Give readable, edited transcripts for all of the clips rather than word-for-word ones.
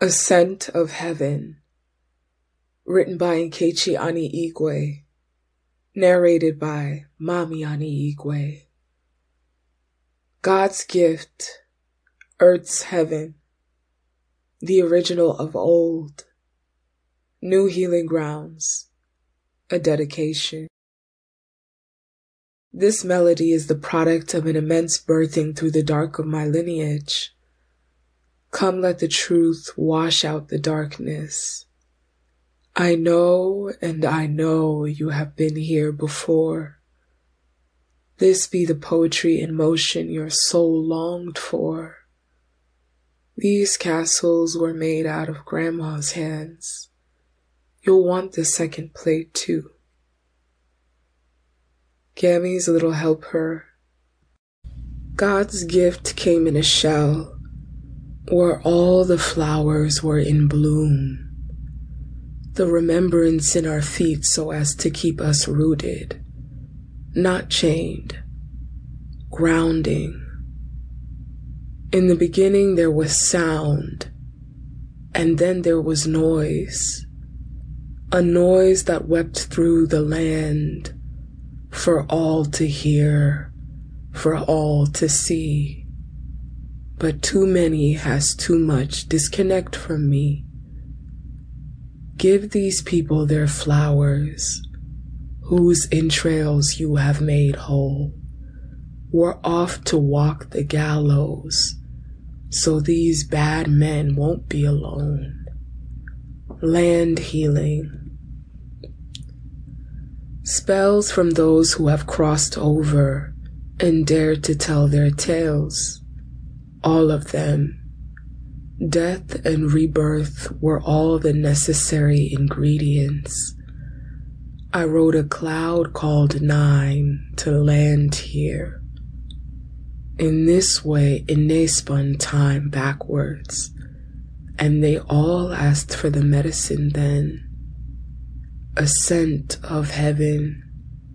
Ascent of Heaven, written by Nkechi Ani Igwe, narrated by Mami Ani Igwe. God's gift, Earth's heaven, the original of old, new healing grounds, a dedication. This melody is the product of an immense birthing through the dark of my lineage. Come, let the truth wash out the darkness. I know, and I know you have been here before. This be the poetry in motion your soul longed for. These castles were made out of Grandma's hands. You'll want the second plate too. Gammy's little helper. God's gift came in a shell, where all the flowers were in bloom. The remembrance in our feet so as to keep us rooted, not chained, grounding. In the beginning there was sound, and then there was noise, a noise that wept through the land for all to hear, for all to see. But too many has too much disconnect from me. Give these people their flowers, whose entrails you have made whole. We're off to walk the gallows, so these bad men won't be alone. Land healing. Spells from those who have crossed over and dared to tell their tales. All of them. Death and rebirth were all the necessary ingredients. I rode a cloud called 9 to land here. In this way, Ine spun time backwards, and they all asked for the medicine then. Ascent of heaven.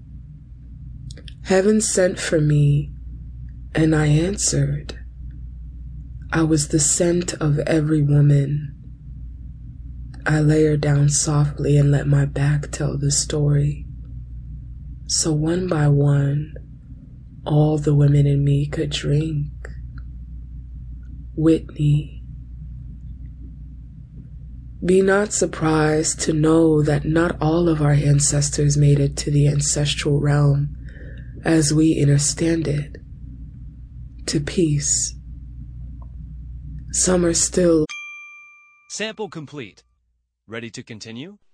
Heaven sent for me, and I answered. I was the scent of every woman. I lay her down softly and let my back tell the story. So one by one, all the women in me could drink. Whitney. Be not surprised to know that not all of our ancestors made it to the ancestral realm as we understand it, to peace. Some are still. Sample complete. Ready to continue?